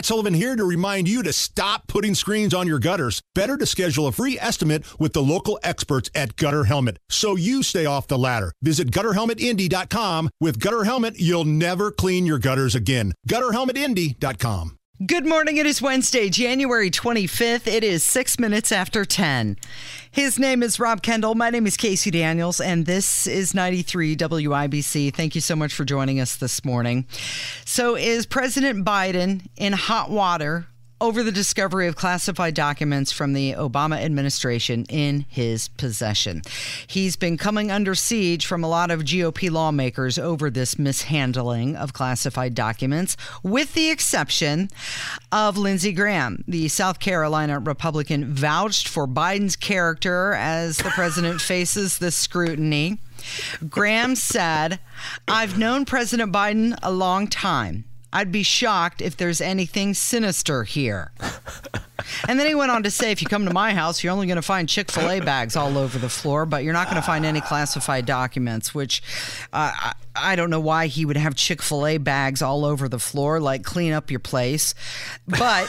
Matt Sullivan here to remind you to stop putting screens on your gutters. Better to schedule a free estimate with the local experts at Gutter Helmet so you stay off the ladder. Visit GutterHelmetIndy.com. With Gutter Helmet, you'll never clean your gutters again. GutterHelmetIndy.com. Good morning. It is Wednesday, January 25th. It is 6 minutes after 10. His name is Rob Kendall. My name is Casey Daniels, and this is 93 WIBC. Thank you so much for joining us this morning. So is President Biden in hot water over the discovery of classified documents from the Obama administration in his possession? He's been coming under siege from a lot of GOP lawmakers over this mishandling of classified documents, with the exception of Lindsey Graham. The South Carolina Republican vouched for Biden's character as the president faces this scrutiny. Graham said, "I've known President Biden a long time. I'd be shocked if there's anything sinister here." And then he went on to say, if you come to my house, you're only going to find Chick-fil-A bags all over the floor, but you're not going to find any classified documents, which I don't know why he would have Chick-fil-A bags all over the floor, like clean up your place. But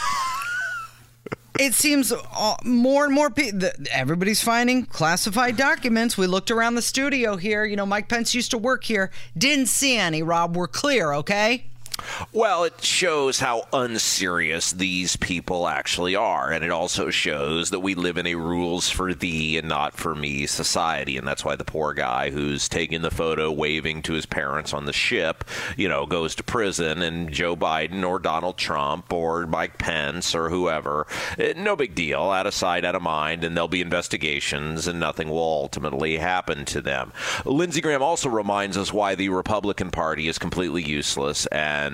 it seems more and more people, everybody's finding classified documents. We looked around the studio here. You know, Mike Pence used to work here. Didn't see any, Rob. We're clear, okay? Well, it shows how unserious these people actually are. And it also shows that we live in a rules for thee and not for me society. And that's why the poor guy who's taking the photo waving to his parents on the ship, you know, goes to prison, and Joe Biden or Donald Trump or Mike Pence or whoever, no big deal, out of sight, out of mind, and there'll be investigations and nothing will ultimately happen to them. Lindsey Graham also reminds us why the Republican Party is completely useless and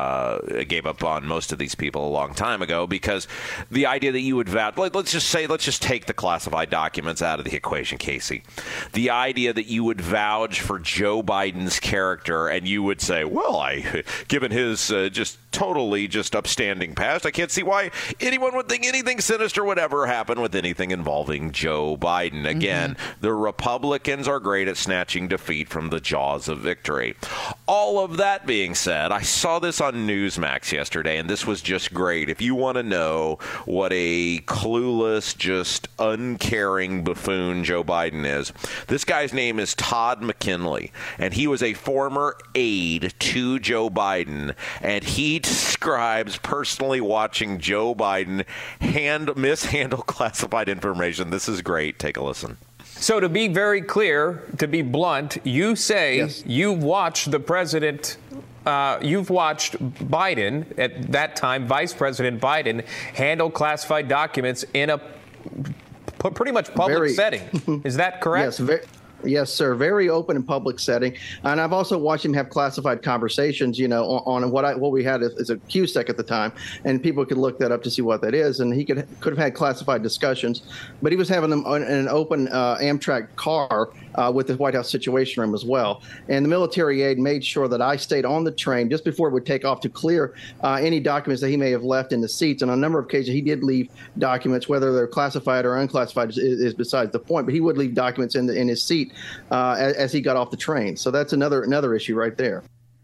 gave up on most of these people a long time ago, because the idea that you would let's just take the classified documents out of the equation, Casey. The idea that you would vouch for Joe Biden's character and you would say, well, given his just upstanding past, I can't see why anyone would think anything sinister would ever happen with anything involving Joe Biden. Again, the Republicans are great at snatching defeat from the jaws of victory. All of that being said, I saw this on Newsmax yesterday, and this was just great. If you want to know what a clueless, just uncaring buffoon Joe Biden is, this guy's name is Todd McKinley, and he was a former aide to Joe Biden, and he describes personally watching Joe Biden mishandle classified information. This is great. Take a listen. So to be very clear, to be blunt, you say yes. You've watched the president, you've watched Biden, at that time, Vice President Biden, handle classified documents in a pretty much public setting. Is that correct? Yes, yes, sir. Very open and public setting. And I've also watched him have classified conversations, you know, on what we had as a QSEC at the time. And people could look that up to see what that is. And he could have had classified discussions. But he was having them in an open Amtrak car with the White House Situation Room as well. And the military aide made sure that I stayed on the train just before it would take off to clear any documents that he may have left in the seats. And on a number of occasions, he did leave documents, whether they're classified or unclassified is besides the point. But he would leave documents in his seat as he got off the train. So that's another issue right there.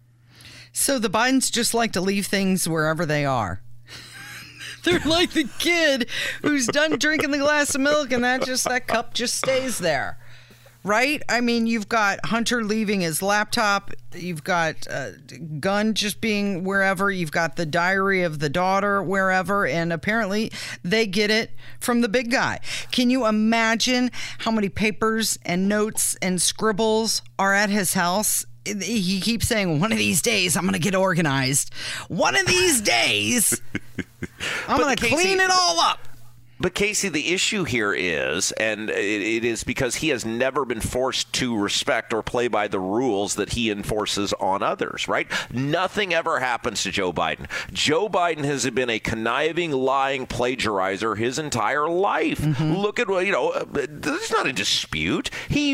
So the Bidens just like to leave things wherever they are. They're like the kid who's done drinking the glass of milk and that cup just stays there. Right? I mean, you've got Hunter leaving his laptop. You've got Gunn just being wherever. You've got the diary of the daughter wherever. And apparently they get it from the big guy. Can you imagine how many papers and notes and scribbles are at his house? He keeps saying, one of these days, I'm going to get organized. One of these days, I'm going to clean it all up. But, Casey, the issue here is, and it is because he has never been forced to respect or play by the rules that he enforces on others, right? Nothing ever happens to Joe Biden. Joe Biden has been a conniving, lying plagiarizer his entire life. Look at, there's not a dispute. He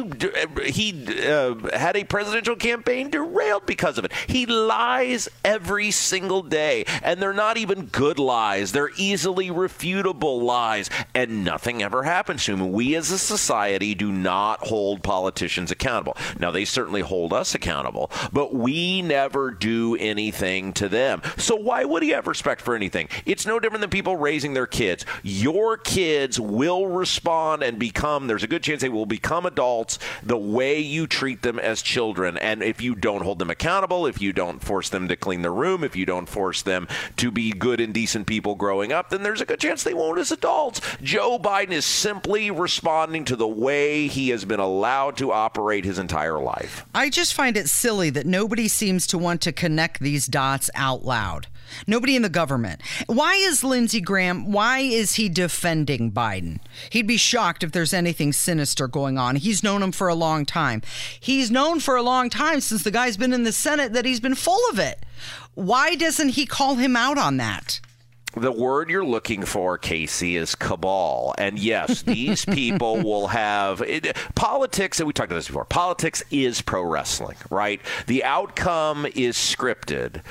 had a presidential campaign derailed because of it. He lies every single day, and they're not even good lies. They're easily refutable lies. dies, and nothing ever happens to him. We as a society do not hold politicians accountable. Now, they certainly hold us accountable, but we never do anything to them. So why would he have respect for anything? It's no different than people raising their kids. Your kids will respond and there's a good chance they will become adults the way you treat them as children. And if you don't hold them accountable, if you don't force them to clean their room, if you don't force them to be good and decent people growing up, then there's a good chance they won't as adults. Joe Biden is simply responding to the way he has been allowed to operate his entire life. I just find it silly that nobody seems to want to connect these dots out loud. Nobody in the government. Why is Lindsey Graham, why is he defending Biden? He'd be shocked if there's anything sinister going on. He's known him for a long time. He's known for a long time, since the guy's been in the Senate, that he's been full of it. Why doesn't he call him out on that? The word you're looking for, Casey, is cabal. And yes, these people will have politics, and we talked about this before. Politics is pro wrestling, right? The outcome is scripted.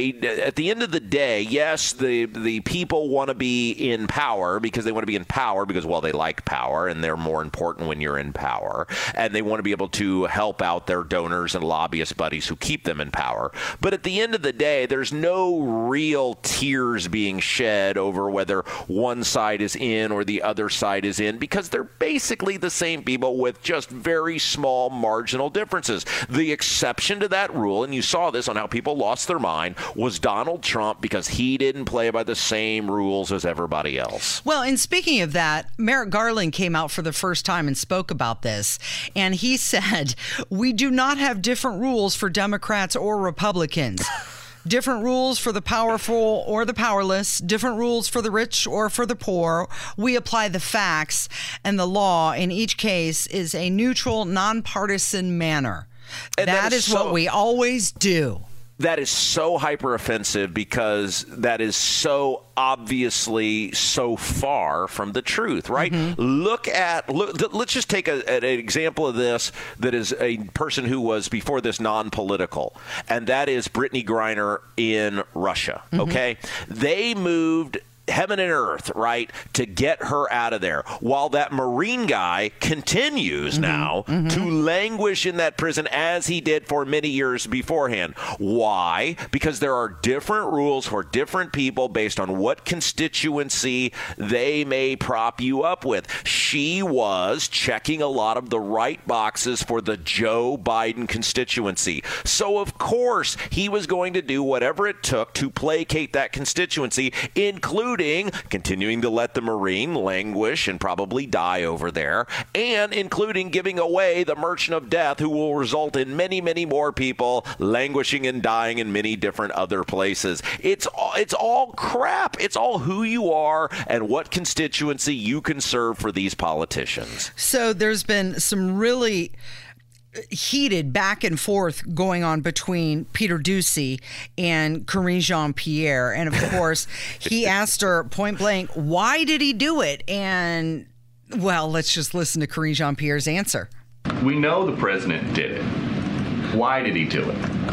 At the end of the day, yes, the people want to be in power because they want to be in power because, well, they like power and they're more important when you're in power. And they want to be able to help out their donors and lobbyist buddies who keep them in power. But at the end of the day, there's no real tears being shed over whether one side is in or the other side is in, because they're basically the same people with just very small marginal differences. The exception to that rule, and you saw this on how people lost their mind, was Donald Trump, because he didn't play by the same rules as everybody else. Well, and speaking of that, Merrick Garland came out for the first time and spoke about this, and he said, "We do not have different rules for Democrats or Republicans. Different rules for the powerful or the powerless, different rules for the rich or for the poor. We apply the facts, and the law in each case is a neutral, nonpartisan manner." And that is what we always do. That is so hyper offensive, because that is so obviously so far from the truth, right? Mm-hmm. Let's just take an example of this that is a person who was before this non-political, and that is Brittany Griner in Russia. Mm-hmm. Okay, they moved heaven and earth, right, to get her out of there, while that Marine guy continues now to languish in that prison as he did for many years beforehand. Why? Because there are different rules for different people based on what constituency they may prop you up with. She was checking a lot of the right boxes for the Joe Biden constituency. So, of course, he was going to do whatever it took to placate that constituency, including continuing to let the Marine languish and probably die over there, and including giving away the Merchant of Death, who will result in many, many more people languishing and dying in many different other places. It's all crap. It's all who you are and what constituency you can serve for these politicians. So there's been some really heated back and forth going on between Peter Doocy and Karine Jean-Pierre. And of course, he asked her point blank, why did he do it? And, well, let's just listen to Karine Jean-Pierre's answer. We know the president did it. Why did he do it?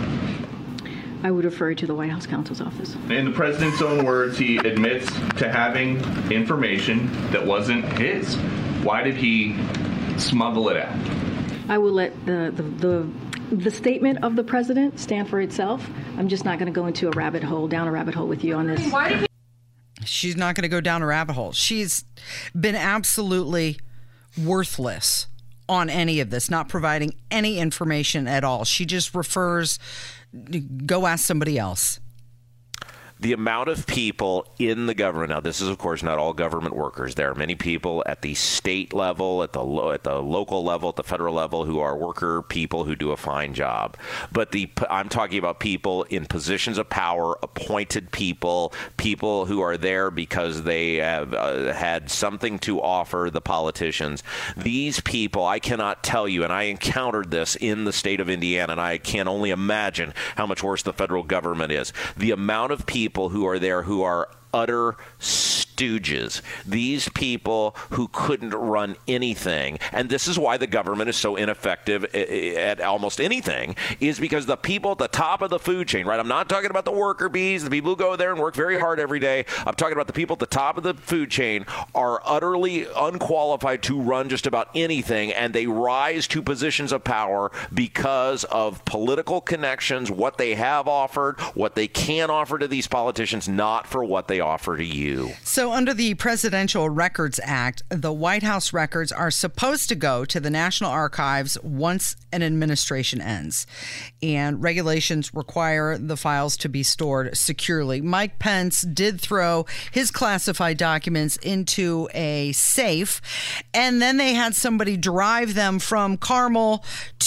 I would refer you to the White House counsel's office. In the president's own words, he admits to having information that wasn't his. Why did he smuggle it out? I will let the statement of the president stand for itself. I'm just not going to go into down a rabbit hole with you on this. She's not going to go down a rabbit hole. She's been absolutely worthless on any of this, not providing any information at all. She just refers, go ask somebody else. The amount of people in the government, now this is of course not all government workers. There are many people at the state level, at the local level, at the federal level who are worker people who do a fine job. But I'm talking about people in positions of power, appointed people who are there because they have had something to offer the politicians. These people, I cannot tell you, and I encountered this in the state of Indiana, and I can only imagine how much worse the federal government is. The amount of people who are there who are utter stupid stooges, these people who couldn't run anything, and this is why the government is so ineffective at almost anything, is because the people at the top of the food chain, right? I'm not talking about the worker bees, the people who go there and work very hard every day. I'm talking about the people at the top of the food chain are utterly unqualified to run just about anything, and they rise to positions of power because of political connections, what they have offered, what they can offer to these politicians, not for what they offer to you. So under the Presidential Records Act, the White House records are supposed to go to the National Archives once an administration ends. And regulations require the files to be stored securely. Mike Pence did throw his classified documents into a safe, and then they had somebody drive them from Carmel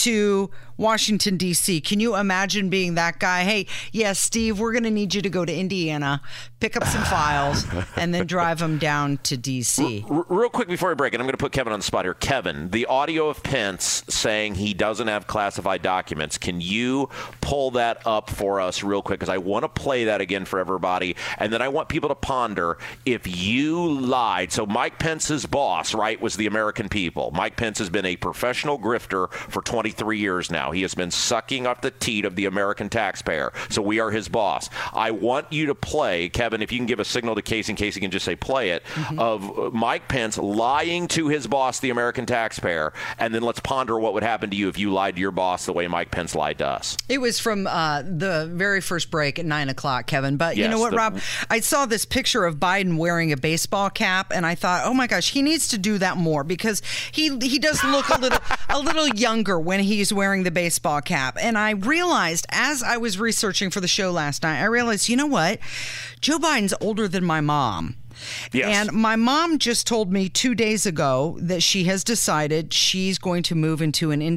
to Washington, D.C. Can you imagine being that guy? Hey, yeah, Steve, we're going to need you to go to Indiana, pick up some files, and then drive them down to D.C. Real quick before I break it, I'm going to put Kevin on the spot here. Kevin, the audio of Pence saying he doesn't have classified documents, can you pull that up for us real quick? Because I want to play that again for everybody, and then I want people to ponder if you lied. So Mike Pence's boss, right, was the American people. Mike Pence has been a professional grifter for 23 years now. He has been sucking off the teat of the American taxpayer. So we are his boss. I want you to play, Kevin, if you can give a signal to Casey, in case he can just say play it, of Mike Pence lying to his boss, the American taxpayer, and then let's ponder what would happen to you if you lied to your boss the way Mike Pence lied to us. It was from the very first break at 9 o'clock, Kevin. But you know what, Rob? I saw this picture of Biden wearing a baseball cap, and I thought, oh my gosh, he needs to do that more because he does look a little younger when he's wearing the baseball cap. And I realized as I was researching for the show last night, I realized, you know what? Joe Biden's older than my mom. Yes. And my mom just told me 2 days ago that she has decided she's going to move into an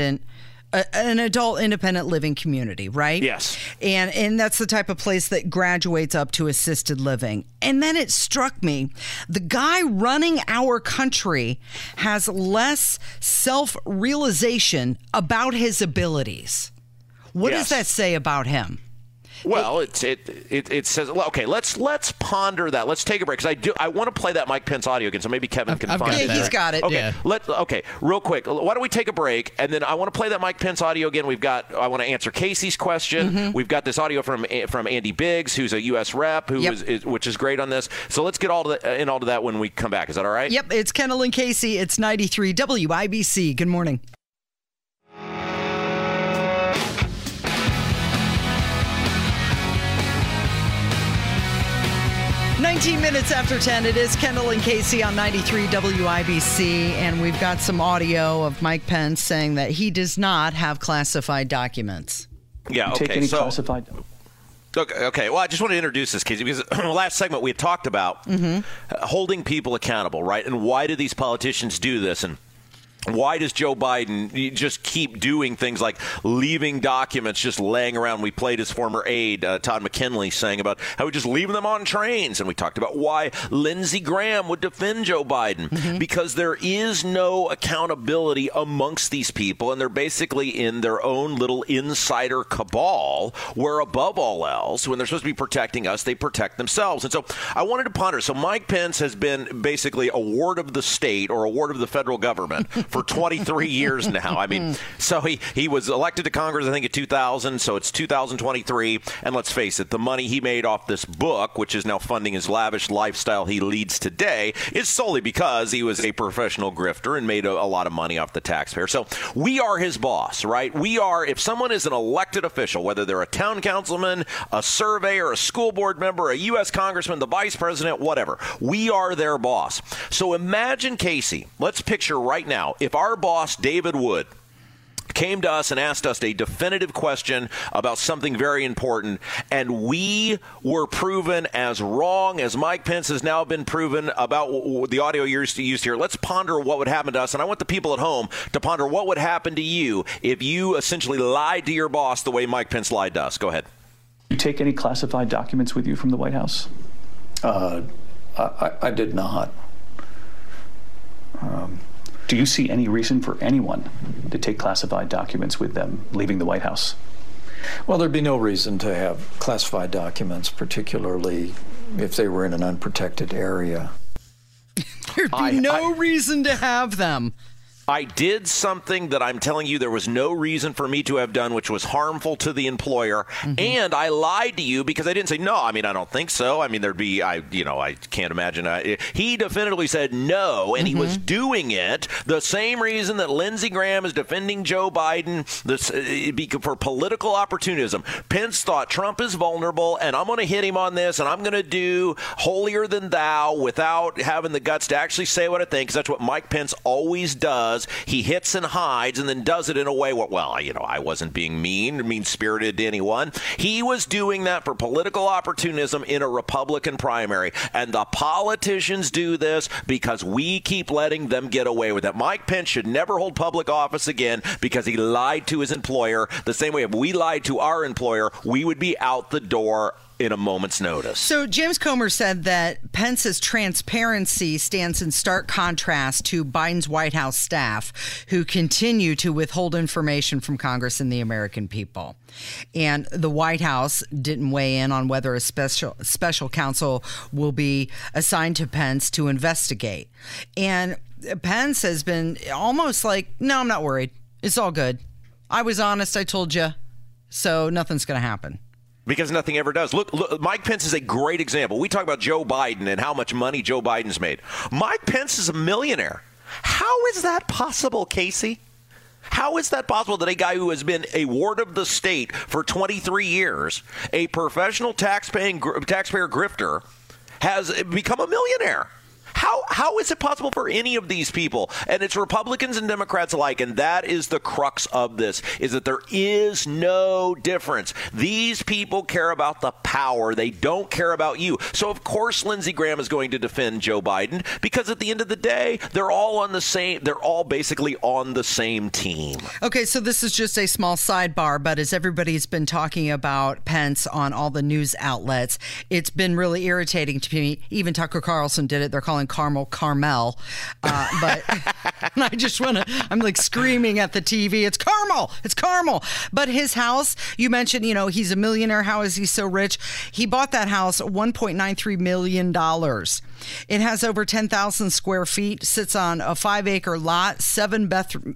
adult independent living community, right? Yes. And that's the type of place that graduates up to assisted living. And then it struck me, the guy running our country has less self-realization about his abilities. What does that say about him? Well, it says, okay, let's ponder that. Let's take a break because I want to play that Mike Pence audio again, so maybe Kevin can find it. Yeah, he's got it. Okay, okay, real quick. Why don't we take a break, and then I want to play that Mike Pence audio again. I want to answer Casey's question. We've got this audio from Andy Biggs, who's a U.S. rep, which is great on this. So let's get all to that when we come back. Is that all right? Yep, it's Kendall and Casey. It's 93 WIBC. Good morning. 19 minutes after 10, it is Kendall and Casey on 93 WIBC, and we've got some audio of Mike Pence saying that he does not have classified documents. Yeah, okay. Take any classified Okay. Well, I just want to introduce this, Casey, because last segment we had talked about holding people accountable, right? And why do these politicians do this? And why does Joe Biden just keep doing things like leaving documents just laying around? We played his former aide, Todd McKinley, saying about how we just leave them on trains. And we talked about why Lindsey Graham would defend Joe Biden. Because there is no accountability amongst these people. And they're basically in their own little insider cabal where, above all else, when they're supposed to be protecting us, they protect themselves. And so I wanted to ponder. So Mike Pence has been basically a ward of the state or a ward of the federal government for 23 years now. I mean, so he was elected to Congress, I think, in 2000, so it's 2023. And let's face it, the money he made off this book, which is now funding his lavish lifestyle he leads today, is solely because he was a professional grifter and made a lot of money off the taxpayer. So we are his boss, right? We are, if someone is an elected official, whether they're a town councilman, a surveyor, a school board member, a U.S. congressman, the vice president, whatever, we are their boss. So imagine, Casey, let's picture right now, if our boss, David Wood, came to us and asked us a definitive question about something very important, and we were proven as wrong as Mike Pence has now been proven about the audio used here. Let's ponder what would happen to us, and I want the people at home to ponder what would happen to you if you essentially lied to your boss the way Mike Pence lied to us. Go ahead. You take any classified documents with you from the White House? I did not. Do you see any reason for anyone to take classified documents with them leaving the White House? Well, there'd be no reason to have classified documents, particularly if they were in an unprotected area. There'd be no reason to have them. I did something that I'm telling you there was no reason for me to have done, which was harmful to the employer. And I lied to you because I didn't say, no, I mean, I don't think so. I mean, I can't imagine. He definitively said no, and he was doing it the same reason that Lindsey Graham is defending Joe Biden for political opportunism. Pence thought Trump is vulnerable, and I'm going to hit him on this, and I'm going to do holier than thou without having the guts to actually say what I think, because that's what Mike Pence always does. He hits and hides and then does it in a way where, I wasn't being mean-spirited to anyone. He was doing that for political opportunism in a Republican primary. And the politicians do this because we keep letting them get away with it. Mike Pence should never hold public office again because he lied to his employer. The same way if we lied to our employer, we would be out the door in a moment's notice. So James Comer said that Pence's transparency stands in stark contrast to Biden's White House staff, who continue to withhold information from Congress and the American people. And the White House didn't weigh in on whether a special counsel will be assigned to Pence to investigate. And Pence has been almost like, no, I'm not worried. It's all good. I was honest. I told you. So nothing's going to happen. Because nothing ever does. Look, Mike Pence is a great example. We talk about Joe Biden and how much money Joe Biden's made. Mike Pence is a millionaire. How is that possible, Casey? How is that possible that a guy who has been a ward of the state for 23 years, a professional taxpayer grifter, has become a millionaire? How is it possible for any of these people? And it's Republicans and Democrats alike, and that is the crux of this, is that there is no difference. These people care about the power. They don't care about you. So, of course, Lindsey Graham is going to defend Joe Biden because at the end of the day, they're all basically on the same team. Okay, so this is just a small sidebar, but as everybody's been talking about Pence on all the news outlets, it's been really irritating to me. Even Tucker Carlson did it. They're calling Carmel. But I just I'm like screaming at the TV. It's Carmel. But his house, you mentioned, he's a millionaire. How is he so rich? He bought that house $1.93 million. It has over 10,000 square feet, sits on a 5-acre lot, 7 bedrooms,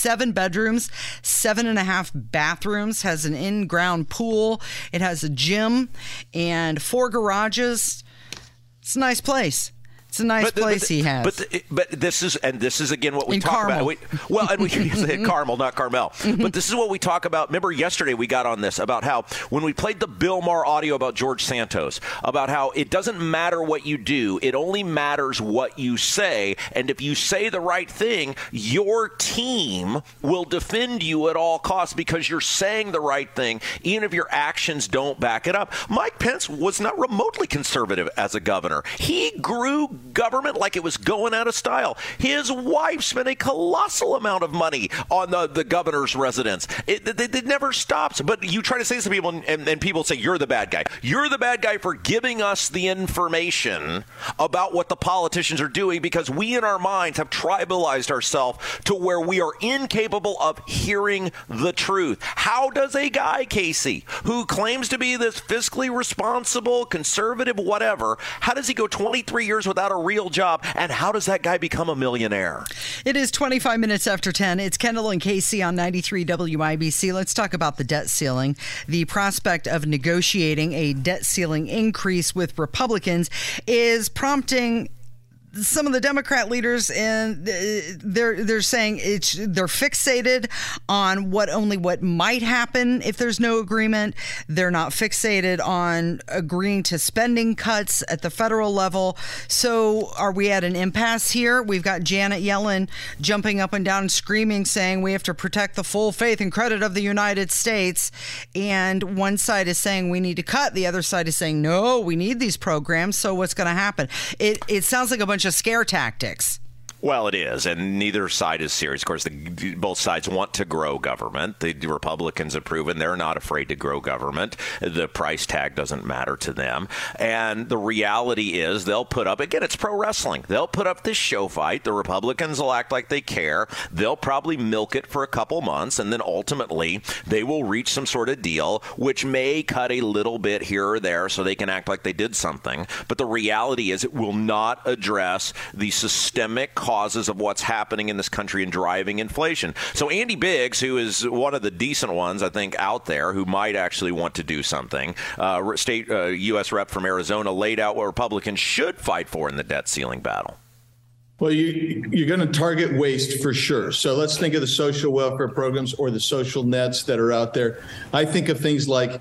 7.5 bathrooms, has an in-ground pool. It has a gym and 4 garages. It's a nice place. It's a nice place he has. But this is again what we talk about. And we said Carmel, not Carmel. But this is what we talk about. Remember yesterday we got on this about how when we played the Bill Maher audio about George Santos, about how it doesn't matter what you do, it only matters what you say. And if you say the right thing, your team will defend you at all costs because you're saying the right thing, even if your actions don't back it up. Mike Pence was not remotely conservative as a governor. He grew government like it was going out of style. His wife spent a colossal amount of money on the governor's residence. It never stops. But you try to say this to people, and people say, you're the bad guy. You're the bad guy for giving us the information about what the politicians are doing because we in our minds have tribalized ourselves to where we are incapable of hearing the truth. How does a guy, Casey, who claims to be this fiscally responsible, conservative, whatever, how does he go 23 years without a real job, and how does that guy become a millionaire? It is 25 minutes after 10. It's Kendall and Casey on 93 WIBC. Let's talk about the debt ceiling. The prospect of negotiating a debt ceiling increase with Republicans is prompting some of the Democrat leaders, and they're saying they're fixated on what might happen if there's no agreement. They're not fixated on agreeing to spending cuts at the federal level. So are we at an impasse here? We've got Janet Yellen jumping up and down and screaming, saying we have to protect the full faith and credit of the United States. And one side is saying we need to cut. The other side is saying, no, we need these programs. So what's going to happen? It sounds like a bunch of scare tactics. Well, it is, and neither side is serious. Of course, both sides want to grow government. The Republicans have proven they're not afraid to grow government. The price tag doesn't matter to them. And the reality is they'll put up, again, it's pro wrestling. They'll put up this show fight. The Republicans will act like they care. They'll probably milk it for a couple months, and then ultimately they will reach some sort of deal, which may cut a little bit here or there so they can act like they did something. But the reality is it will not address the systemic causes of what's happening in this country and driving inflation. So Andy Biggs, who is one of the decent ones, I think, out there who might actually want to do something, state U.S. rep from Arizona, laid out what Republicans should fight for in the debt ceiling battle. Well, you're going to target waste for sure. So let's think of the social welfare programs or the social nets that are out there. I think of things like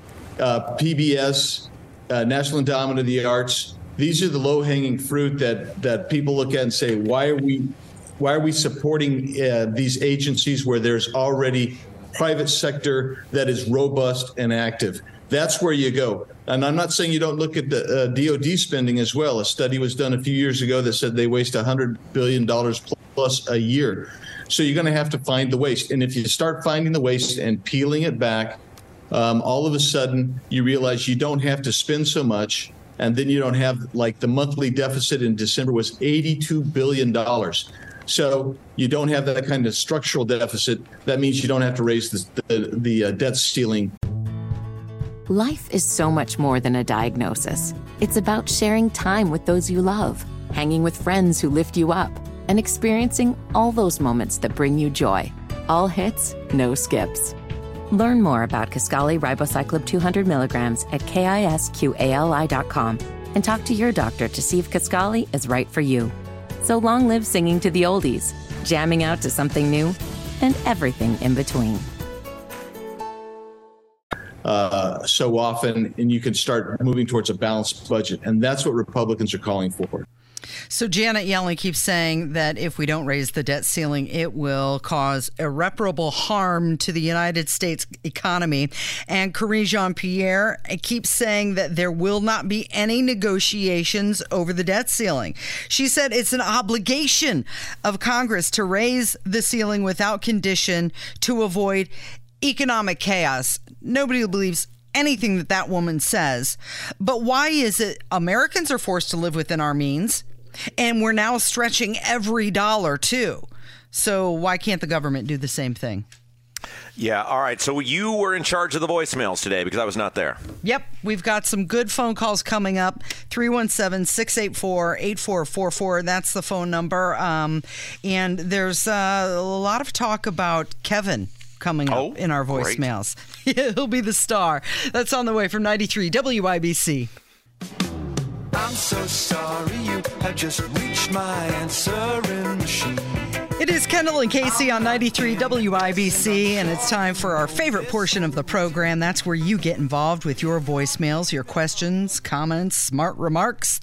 PBS, National Endowment of the Arts. These are the low-hanging fruit that people look at and say, why are we supporting these agencies where there's already private sector that is robust and active? That's where you go. And I'm not saying you don't look at the DOD spending as well. A study was done a few years ago that said they waste $100 billion plus a year. So you're going to have to find the waste. And if you start finding the waste and peeling it back, all of a sudden you realize you don't have to spend so much. And then you don't have, like, the monthly deficit in December was $82 billion. So you don't have that kind of structural deficit. That means you don't have to raise the debt ceiling. Life is so much more than a diagnosis. It's about sharing time with those you love, hanging with friends who lift you up, and experiencing all those moments that bring you joy. All hits, no skips. Learn more about Kisqali Ribociclib 200 milligrams at KISQALI.com and talk to your doctor to see if Kisqali is right for you. So long live singing to the oldies, jamming out to something new, and everything in between. So often, and you can start moving towards a balanced budget. And that's what Republicans are calling for. So Janet Yellen keeps saying that if we don't raise the debt ceiling, it will cause irreparable harm to the United States economy. And Karine Jean-Pierre keeps saying that there will not be any negotiations over the debt ceiling. She said it's an obligation of Congress to raise the ceiling without condition to avoid economic chaos. Nobody believes anything that woman says. But why is it Americans are forced to live within our means? And we're now stretching every dollar, too. So why can't the government do the same thing? Yeah. All right. So you were in charge of the voicemails today because I was not there. Yep. We've got some good phone calls coming up. 317-684-8444. That's the phone number. And there's a lot of talk about Kevin coming up in our voicemails. He'll be the star. That's on the way from 93 WIBC. I'm so sorry you have just reached my answering machine. It is Kendall and Casey on 93 WIBC, and it's time for our favorite portion of the program. That's where you get involved with your voicemails, your questions, comments, smart remarks.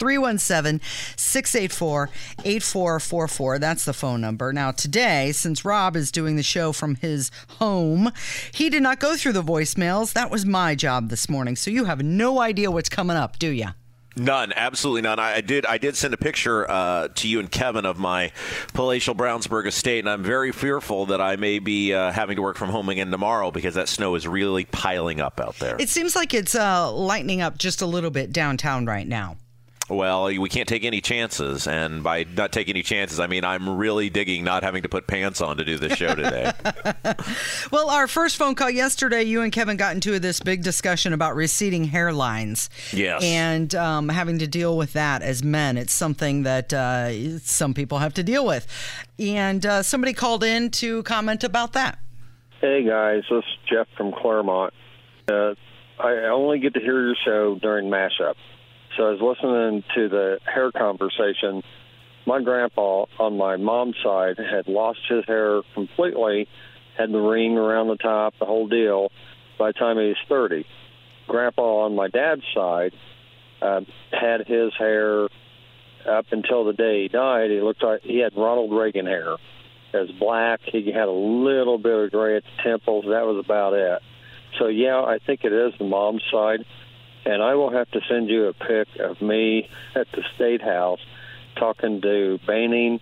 317-684-8444. That's the phone number. Now, today, since Rob is doing the show from his home, he did not go through the voicemails. That was my job this morning, so you have no idea what's coming up, do you? None, absolutely none. I did send a picture to you and Kevin of my palatial Brownsburg estate, and I'm very fearful that I may be having to work from home again tomorrow because that snow is really piling up out there. It seems like it's lightening up just a little bit downtown right now. Well, we can't take any chances, and by not taking any chances, I mean I'm really digging not having to put pants on to do this show today. Well, our first phone call yesterday, you and Kevin got into this big discussion about receding hairlines. Yes. And having to deal with that as men. It's something that some people have to deal with. And somebody called in to comment about that. Hey, guys. This is Jeff from Claremont. I only get to hear your show during mashup. So I was listening to the hair conversation. My grandpa on my mom's side had lost his hair completely, had the ring around the top, the whole deal, by the time he was 30. Grandpa on my dad's side had his hair up until the day he died. He looked like he had Ronald Reagan hair. It was black. He had a little bit of gray at the temples. That was about it. So, yeah, I think it is the mom's side. And I will have to send you a pic of me at the State House talking to Boehning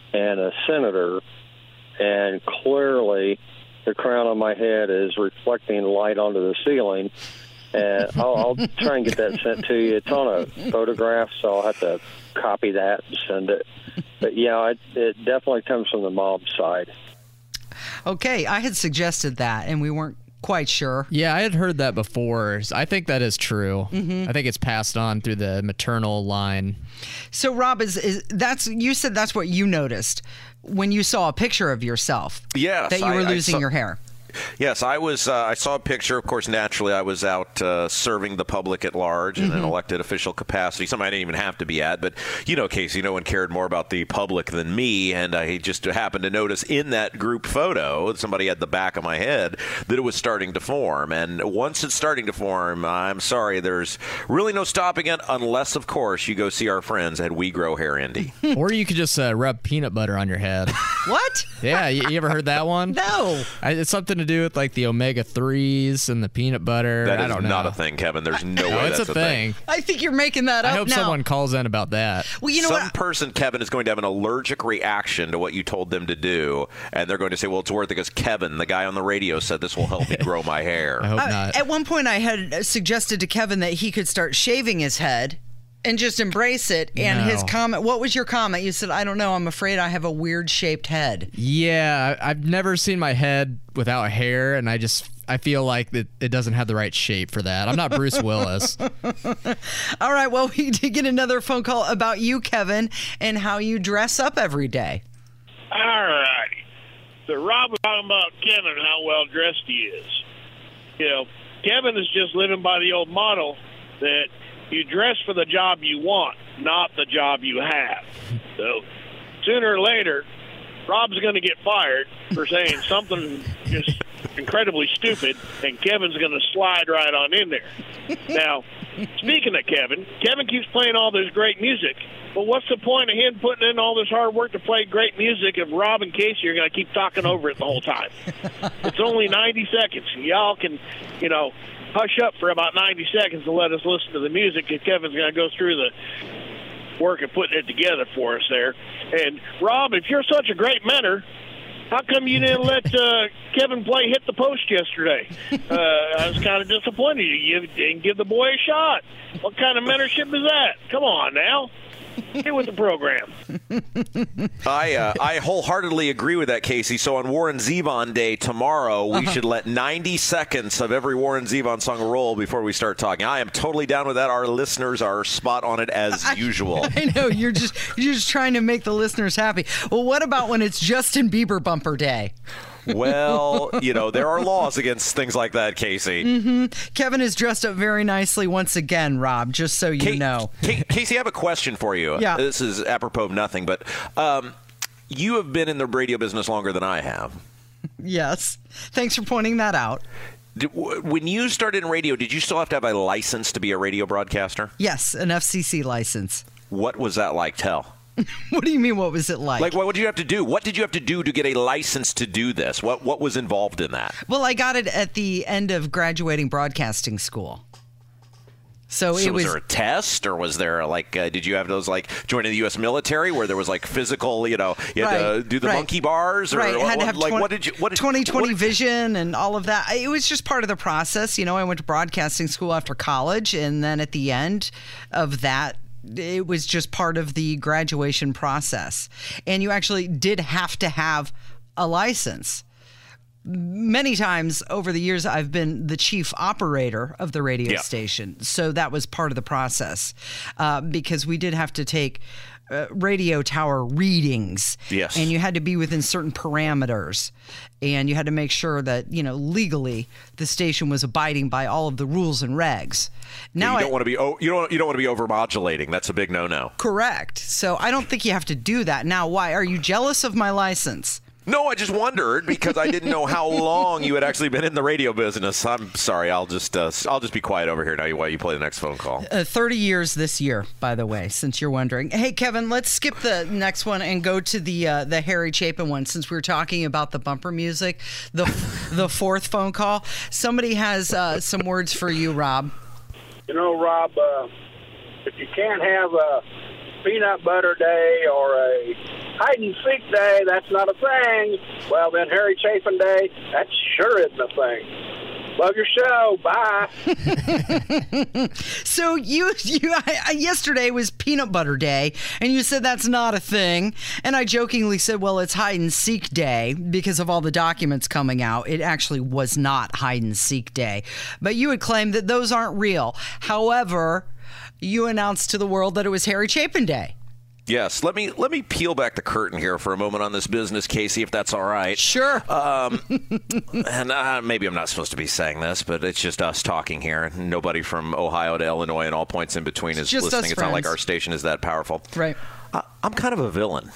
and a senator, and clearly the crown on my head is reflecting light onto the ceiling. And I'll try and get that sent to you. It's on a photograph, so I'll have to copy that and send it. But, yeah, it definitely comes from the mob side. Okay, I had suggested that, and we weren't quite sure. Yeah, I had heard that before. I think that is true. Mm-hmm. I think it's passed on through the maternal line. So, Rob, you said that's what you noticed when you saw a picture of yourself. Yes, that you were losing your hair. Yes, I was. I saw a picture. Of course, naturally, I was out serving the public at large in an elected official capacity. Something I didn't even have to be at. But, Casey, no one cared more about the public than me. And I just happened to notice in that group photo, somebody had the back of my head, that it was starting to form. And once it's starting to form, I'm sorry, there's really no stopping it unless, of course, you go see our friends at We Grow Hair Indy. Or you could just rub peanut butter on your head. What? Yeah, you ever heard that one? No. It's something to do with like the omega-3s and the peanut butter. That I is don't know. not a thing, Kevin. There's no way that's a thing. I think you're making that up I hope now. someone calls in about that. Well, you know Some person, Kevin, is going to have an allergic reaction to what you told them to do, and they're going to say, well, it's worth it because Kevin, the guy on the radio, said this will help me grow my hair. I hope not. At one point, I had suggested to Kevin that he could start shaving his head and just embrace it. And his comment, what was your comment? You said, I don't know. I'm afraid I have a weird shaped head. Yeah, I've never seen my head without hair, and I feel like it doesn't have the right shape for that. I'm not Bruce Willis. All right, well, we did get another phone call about you, Kevin, and how you dress up every day. All righty. So Rob was talking about Kevin and how well dressed he is. Kevin is just living by the old motto that you dress for the job you want, not the job you have. So sooner or later, Rob's going to get fired for saying something just incredibly stupid, and Kevin's going to slide right on in there. Now, speaking of Kevin keeps playing all this great music. Well, what's the point of him putting in all this hard work to play great music if Rob and Casey are going to keep talking over it the whole time? It's only 90 seconds. Y'all can, hush up for about 90 seconds to let us listen to the music, because Kevin's going to go through the work of putting it together for us there. And, Rob, if you're such a great mentor, how come you didn't let Kevin play Hit the Post yesterday? I was kind of disappointed. You didn't give the boy a shot. What kind of mentorship is that? Come on now. Get with the program. I wholeheartedly agree with that, Casey. So on Warren Zevon Day tomorrow, we should let 90 seconds of every Warren Zevon song roll before we start talking. I am totally down with that. Our listeners are spot on it as usual. I know. You're just trying to make the listeners happy. Well, what about when it's Justin Bieber bumper day? Well, there are laws against things like that, Casey. Mm-hmm. Kevin is dressed up very nicely once again, Rob, just so you know. Casey, I have a question for you. Yeah. This is apropos of nothing, but you have been in the radio business longer than I have. Yes. Thanks for pointing that out. When you started in radio, did you still have to have a license to be a radio broadcaster? Yes, an FCC license. What was that like? Tell. What do you mean, what was it like? Like, what did you have to do? What did you have to do to get a license to do this? What was involved in that? Well, I got it at the end of graduating broadcasting school. So was there a test, or was there did you have those joining the U.S. military where there was physical, you had to do the monkey bars, or right? Had to have what did you 20/20 vision and all of that. It was just part of the process. I went to broadcasting school after college, and then at the end of that, it was just part of the graduation process. And you actually did have to have a license. Many times over the years, I've been the chief operator of the radio station. So that was part of the process because we did have to take radio tower readings. Yes. And you had to be within certain parameters. And you had to make sure that, legally the station was abiding by all of the rules and regs. Now you don't want to be you don't want to be overmodulating. That's a big no-no. Correct. So I don't think you have to do that. Now, why? Are you jealous of my license? No, I just wondered because I didn't know how long you had actually been in the radio business. I'm sorry. I'll just be quiet over here now while you play the next phone call. 30 years this year, by the way, since you're wondering. Hey, Kevin, let's skip the next one and go to the Harry Chapin one, since we were talking about the bumper music. The fourth phone call. Somebody has some words for you, Rob. Rob, if you can't have a peanut butter day or a hide and seek day, that's not a thing. Well, then Harry Chapin Day, that sure isn't a thing. Love your show. Bye. So yesterday was Peanut Butter Day, and you said that's not a thing. And I jokingly said, well, it's Hide and Seek Day because of all the documents coming out. It actually was not Hide and Seek Day. But you had claimed that those aren't real. However, you announced to the world that it was Harry Chapin Day. Yes, let me peel back the curtain here for a moment on this business, Casey, if that's all right. Sure. And maybe I'm not supposed to be saying this, but it's just us talking here. Nobody from Ohio to Illinois and all points in between is just listening. us It's friends. not like our station is that powerful. Right. I'm kind of a villain.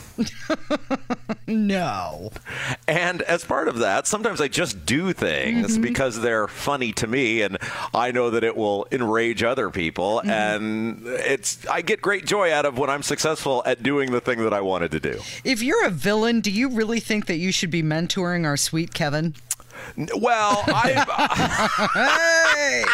No. And as part of that, sometimes I just do things because they're funny to me, and I know that it will enrage other people. And I get great joy out of when I'm successful at doing the thing that I wanted to do. If you're a villain, do you really think that you should be mentoring our sweet Kevin? Well, Hey!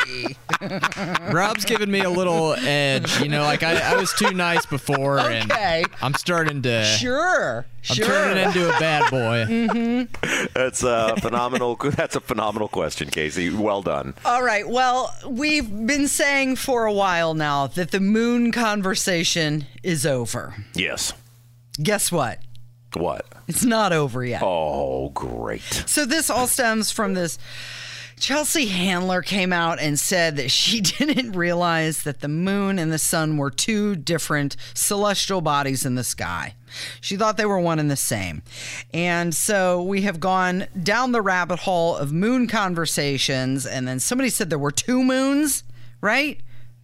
Rob's giving me a little edge. You know, like I was too nice before, and I'm starting to. Sure. I'm turning into a bad boy. That's a phenomenal. That's a phenomenal question, Casey. Well done. All right. Well, we've been saying for a while now that the moon conversation is over. Yes. Guess what? What? It's not over yet. Oh, great. So this all stems from this. Chelsea Handler came out and said that she didn't realize that the moon and the sun were two different celestial bodies in the sky. She thought they were one and the same. And so we have gone down the rabbit hole of moon conversations, and then somebody said there were two moons, right?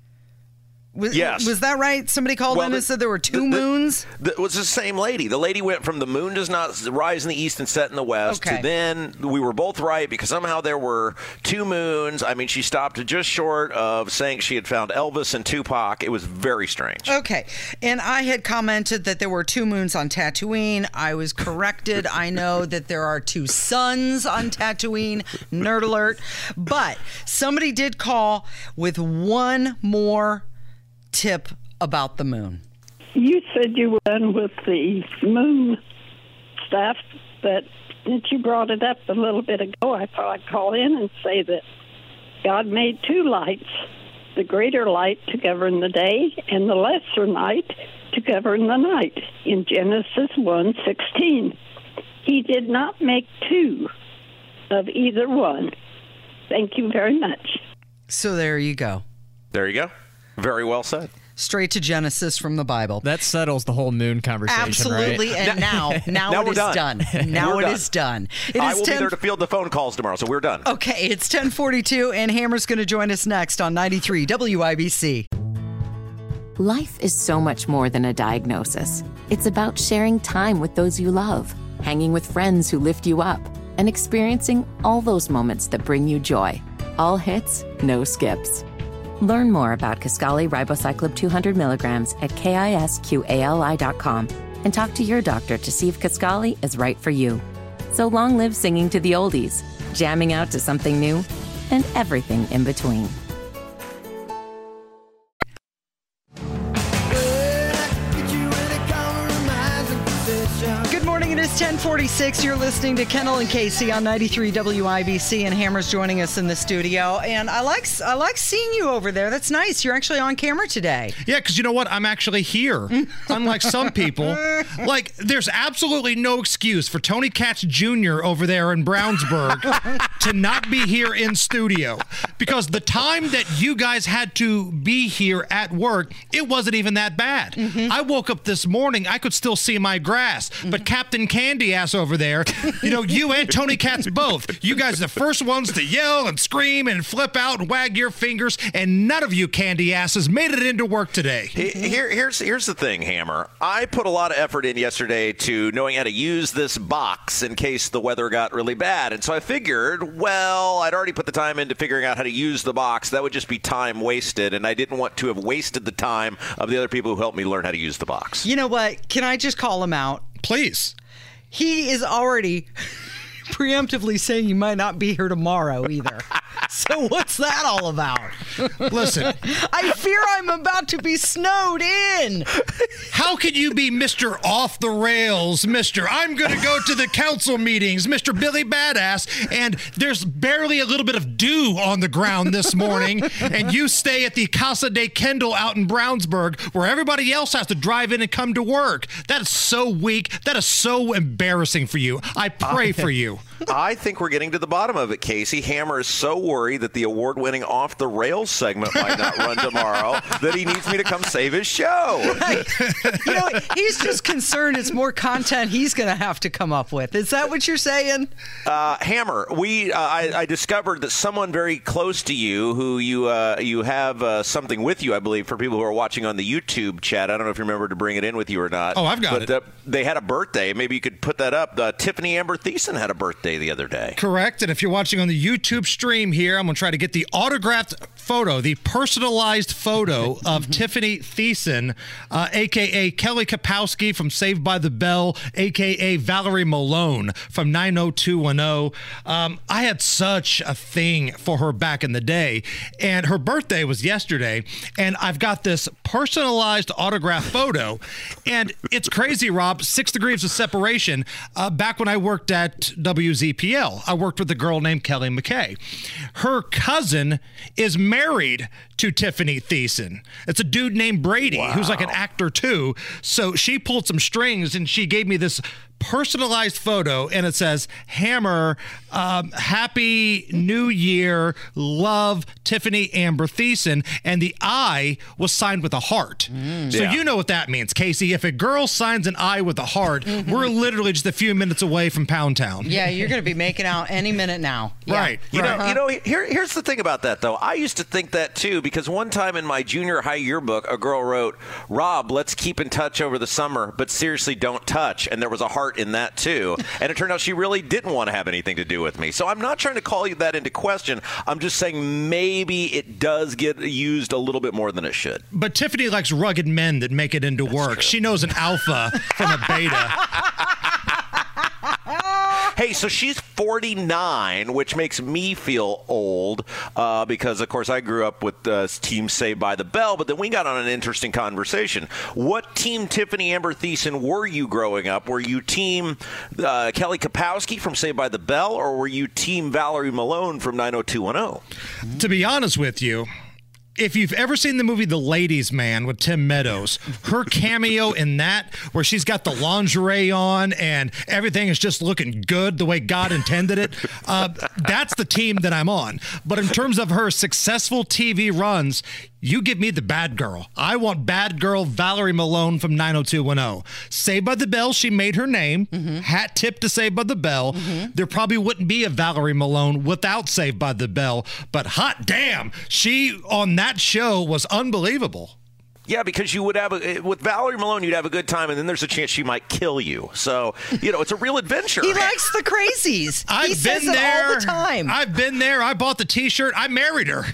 Yes. Was that right? Somebody called in and said there were two moons? It was the same lady. The lady went from the moon does not rise in the east and set in the west to then we were both right because somehow there were two moons. I mean, she stopped just short of saying she had found Elvis and Tupac. It was very strange. Okay. And I had commented that there were two moons on Tatooine. I was corrected. I know that there are two suns on Tatooine. Nerd alert. But somebody did call with one more tip about the moon. You said you were done with the moon stuff, but since you brought it up a little bit ago, I thought I'd call in and say that God made two lights, the greater light to govern the day and the lesser light to govern the night in Genesis 1:16. He did not make two of either one. Thank you very much. So there you go. There you go. Very well said. Straight to Genesis from the Bible. That settles the whole moon conversation, Absolutely, right? and now it is done. Now it is done. I will be there to field the phone calls tomorrow, so we're done. Okay, it's 10:42, and Hammer's going to join us next on 93 WIBC. Life is so much more than a diagnosis. It's about sharing time with those you love, hanging with friends who lift you up, and experiencing all those moments that bring you joy. All hits, no skips. Learn more about Kisqali Ribociclib 200 milligrams at KISQALI.com and talk to your doctor to see if Kisqali is right for you. So long live singing to the oldies, jamming out to something new, and everything in between. Good morning. It is 10:46. You're listening to Kendall and Casey on 93 WIBC, and Hammer's joining us in the studio. And I like seeing you over there. That's nice. You're actually on camera today. Yeah, because you know what? I'm actually here. Unlike some people, like there's absolutely no excuse for Tony Katz Jr. over there in Brownsburg to not be here in studio, because the time that you guys had to be here at work, it wasn't even that bad. I woke up this morning, I could still see my grass, but Captain Candy Ass over there, you know, you and Tony Katz both, you guys are the first ones to yell and scream and flip out and wag your fingers, and none of you Candy Asses made it into work today. Here's the thing, Hammer. I put a lot of effort in yesterday to knowing how to use this box in case the weather got really bad, and so I figured, well, I'd already put the time into figuring out how to use the box. That would just be time wasted, and I didn't want to have wasted the time of the other people who helped me learn how to use the box. You know what? Can I just call him out? Please. He is already preemptively saying you might not be here tomorrow either. So what's that all about? Listen. I fear I'm about to be snowed in. How can you be Mr. Off the Rails, Mr. I'm going to go to the council meetings, Mr. Billy Badass, and there's barely a little bit of dew on the ground this morning, and you stay at the Casa de Kendall out in Brownsburg, where everybody else has to drive in and come to work. That is so weak. That is so embarrassing for you. I pray for you. I think we're getting to the bottom of it, Casey. Hammer is so worried that the award-winning Off the Rails segment might not run tomorrow that he needs me to come save his show. You know, he's just concerned it's more content he's going to have to come up with. Is that what you're saying? Hammer, I discovered that someone very close to you, who you have something with you, I believe, for people who are watching on the YouTube chat. I don't know if you remember to bring it in with you or not. Oh, I've got it. They had a birthday. Maybe you could put that up. Tiffany Amber Thiessen had a birthday the other day. Correct. And if you're watching on the YouTube stream here, I'm going to try to get the autographed photo, the personalized photo of Tiffany Thiessen, a.k.a. Kelly Kapowski from Saved by the Bell, a.k.a. Valerie Malone from 90210. I had such a thing for her back in the day, and her birthday was yesterday, and I've got this personalized autographed photo, and it's crazy, Rob. 6 degrees of separation. Back when I worked at WZPL, I worked with a girl named Kelly McKay. Her cousin is married to Tiffany Thiessen. It's a dude named Brady, who's like an actor too. So she pulled some strings and she gave me this personalized photo, and it says, Hammer, Happy New Year, love, Tiffany Amber Thiessen, and the I was signed with a heart. So you know what that means, Casey. If a girl signs an I with a heart, we're literally just a few minutes away from Pound Town. Yeah, you're going to be making out any minute now. Right. You know, here's the thing about that, though. I used to think that, too, because one time in my junior high yearbook, a girl wrote, Rob, let's keep in touch over the summer, but seriously, don't touch. And there was a heart in that, too. And it turned out she really didn't want to have anything to do with me. So I'm not trying to call you that into question. I'm just saying maybe it does get used a little bit more than it should. But Tiffany likes rugged men that make it into work. She knows an alpha from a beta. Hey, so she's 49, which makes me feel old because, of course, I grew up with Team Saved by the Bell, but then we got on an interesting conversation. What team Tiffany Amber Thiessen were you growing up? Were you team Kelly Kapowski from Saved by the Bell, or were you team Valerie Malone from 90210? To be honest with you, if you've ever seen the movie The Ladies' Man with Tim Meadows, her cameo in that, where she's got the lingerie on and everything is just looking good the way God intended it, that's the team that I'm on. But in terms of her successful TV runs, you give me the bad girl. I want bad girl Valerie Malone from 90210. Saved by the Bell, she made her name. Hat tip to Saved by the Bell. There probably wouldn't be a Valerie Malone without Saved by the Bell. But hot damn, she on that show was unbelievable. Yeah, because you would have with Valerie Malone, you'd have a good time, and then there's a chance she might kill you. So, it's a real adventure. He likes the crazies. I've he been says there it all the time. I've been there. I bought the T-shirt. I married her.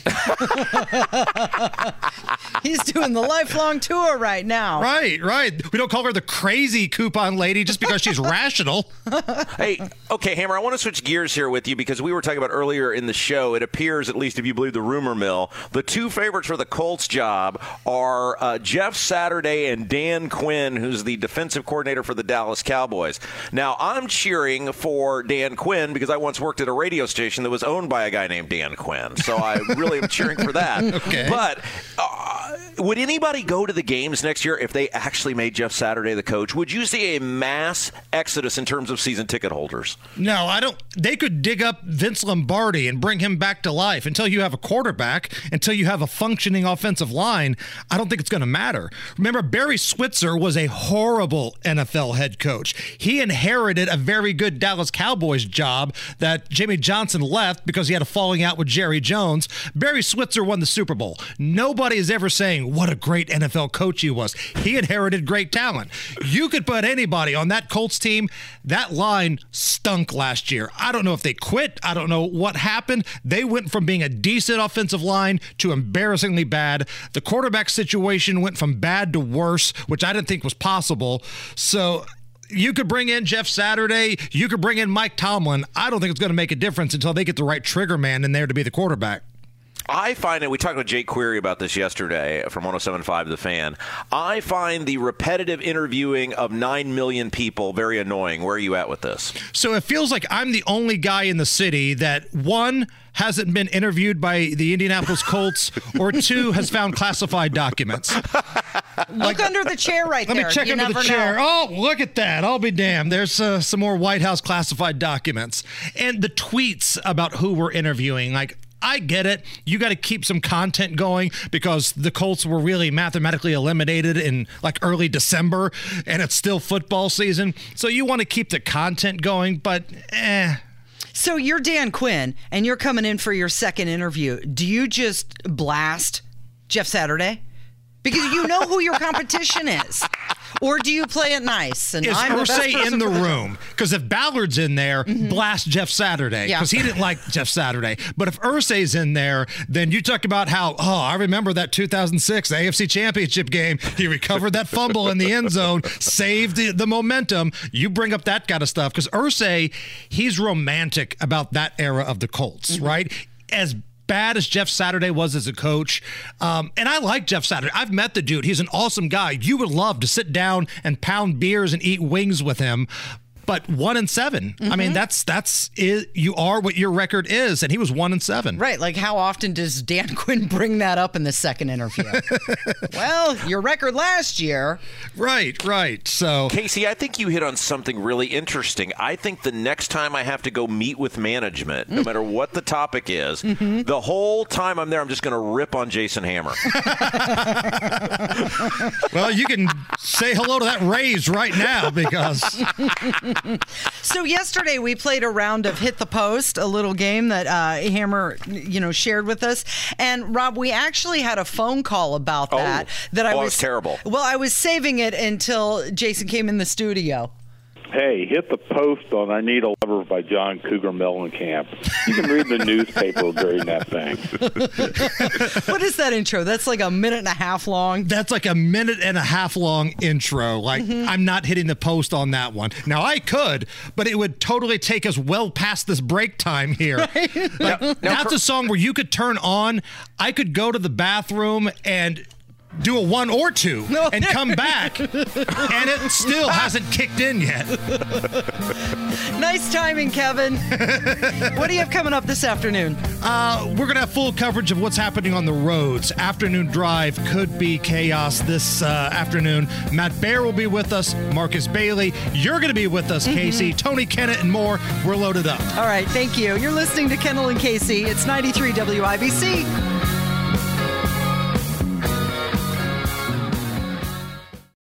He's doing the lifelong tour right now. Right. We don't call her the crazy coupon lady just because she's rational. Hey, okay, Hammer, I want to switch gears here with you because we were talking about earlier in the show, it appears, at least if you believe the rumor mill, the two favorites for the Colts job are Jeff Saturday and Dan Quinn, who's the defensive coordinator for the Dallas Cowboys. Now, I'm cheering for Dan Quinn because I once worked at a radio station that was owned by a guy named Dan Quinn. So I really am cheering for that. Okay. But would anybody go to the games next year if they actually made Jeff Saturday the coach? Would you see a mass exodus in terms of season ticket holders? No, I don't. They could dig up Vince Lombardi and bring him back to life. Until you have a quarterback, until you have a functioning offensive line, I don't think it's going to matter. Remember, Barry Switzer was a horrible NFL head coach. He inherited a very good Dallas Cowboys job that Jimmy Johnson left because he had a falling out with Jerry Jones. Barry Switzer won the Super Bowl. Nobody is ever saying what a great NFL coach he was. He inherited great talent. You could put anybody on that Colts team. That line stunk last year. I don't know if they quit. I don't know what happened. They went from being a decent offensive line to embarrassingly bad. The quarterback situation went from bad to worse, which I didn't think was possible. So you could bring in Jeff Saturday, you could bring in Mike Tomlin. I don't think it's going to make a difference until they get the right trigger man in there to be the quarterback. I find, and we talked with Jake Query about this yesterday from 107.5 The Fan, I find the repetitive interviewing of 9 million people very annoying. Where are you at with this? So it feels like I'm the only guy in the city that, one, hasn't been interviewed by the Indianapolis Colts, or two, has found classified documents. Look under the chair right there. Let me check under the chair. Oh, look at that. I'll be damned. There's some more White House classified documents. And the tweets about who we're interviewing, like, I get it. You got to keep some content going because the Colts were really mathematically eliminated in like early December, and it's still football season. So you want to keep the content going, but So you're Dan Quinn, and you're coming in for your second interview. Do you just blast Jeff Saturday? Because you know who your competition is. Or do you play it nice? And is I'm Irsay in the room? Because if Ballard's in there, blast Jeff Saturday. Because he didn't like Jeff Saturday. But if Irsay's in there, then you talk about how, I remember that 2006 AFC Championship game. He recovered that fumble in the end zone, saved the momentum. You bring up that kind of stuff. Because Irsay, he's romantic about that era of the Colts, right? As bad as Jeff Saturday was as a coach. And I like Jeff Saturday. I've met the dude. He's an awesome guy. You would love to sit down and pound beers and eat wings with him. But 1-7. I mean, that's it. You are what your record is, and he was 1-7. Right. Like, how often does Dan Quinn bring that up in the second interview? Well, your record last year. Right. So, Casey, I think you hit on something really interesting. I think the next time I have to go meet with management, no matter what the topic is, the whole time I'm there, I'm just going to rip on Jason Hammer. Well, you can say hello to that raise right now because. So yesterday we played a round of Hit the Post, a little game that Hammer, shared with us. And Rob, we actually had a phone call about that. It was terrible. Well, I was saving it until Jason came in the studio. Hey, hit the post on I Need a Lover by John Cougar Mellencamp. You can read the newspaper during that thing. What is that intro? That's like a minute and a half long. That's like a minute and a half long intro. Like, I'm not hitting the post on that one. Now, I could, but it would totally take us well past this break time here. Right? Like, that's a song where you could turn on. I could go to the bathroom and do a 1 or 2 and come back, and it still hasn't kicked in yet. Nice timing, Kevin. What do you have coming up this afternoon? We're going to have full coverage of what's happening on the roads. Afternoon drive could be chaos this afternoon. Matt Baer will be with us. Marcus Bailey. You're going to be with us, Casey. Tony Kennett and more. We're loaded up. All right, thank you. You're listening to Kendall and Casey. It's 93 WIBC.